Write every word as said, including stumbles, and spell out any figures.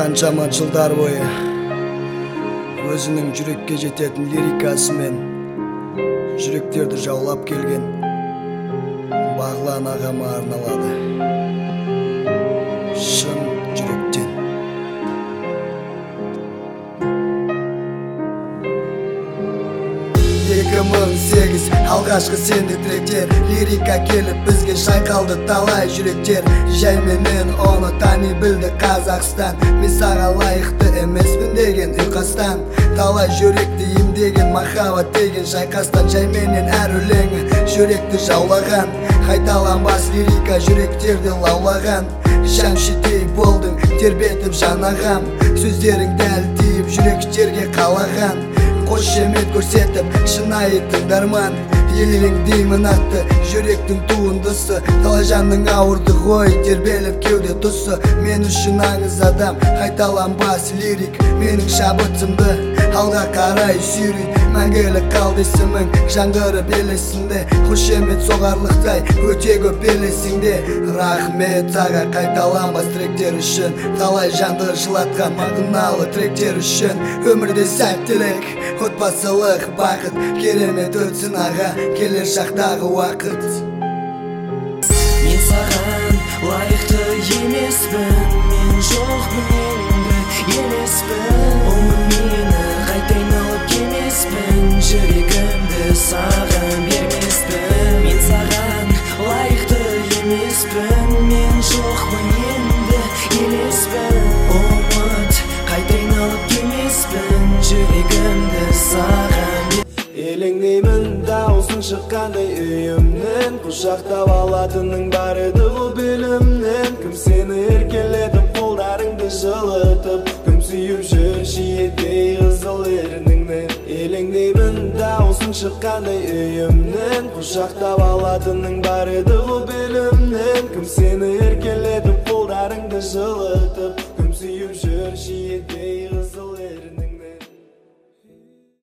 Канчама жылдар бою өзүнүң жүрекке жететін лирикасымен жүректерді жаулап келген Бағлан ағама арналады. Шын жүректен. екі мың сегіз алғашқы сенде тректер, лирика келіп бізге шайқалды талай жүректер. Жайменен оны тани білді Қазақстан. Мен саған лайықты емеспін деген ұйқастан, талай жүректі емдеген махаббат деген шайқастан. Жайменен әр өлеңі жүректі жаулаған, қайталанбас лирика жүректерді лаулаған. Шәмшідей болдың тербетіп жанағам, сөздерің дәл тиіп жүректерге қалаған. Қошемет көрсетіп шынайы тыңдарман, елің деймін атты жүректің туындысы. Талай жанның ауырды ғой тербеліп кеуде тұсы. Мен үшін аңыз адам қайталанбас лирик, менің шабытымды алға қарай сүйрейді. Мәңгілік қалды есімің жаңғырып елесінде, қошемет соғарлықтай өте көп елесіңде. Рахмет аға қайталанбас тректер үшін, талай жанды жылатқан мағыналы тректер үшін. Өмірде сәттілік, отбасылық бақыт, керемет өтсін аға келер шақтағы уақыт. Мен саған лайықты емеспін, мен жоқпын енді емеспін. Оны мені қайтайын алып келмеспін, жүрегімді саған бермеспін. Мен саған лайықты емеспін, мен жоқпын енді емеспін. Ұмыт қайтайын алып келмеспін, жүрегімді саған. Елеңдеймін даусын шыққандай үйімнен, құшақтап алатының бар еді бұл білімнен. Кім сені еркелетіп қолдарыңды жылытып, кім сүйіп жүр шиеттей қызыл ерніңнен. Елеңдеймін даусын шыққандай үйімнен, құшақтап алатының бар еді бұл білімнен. Кім сені еркелетіп қолдарыңды жылытып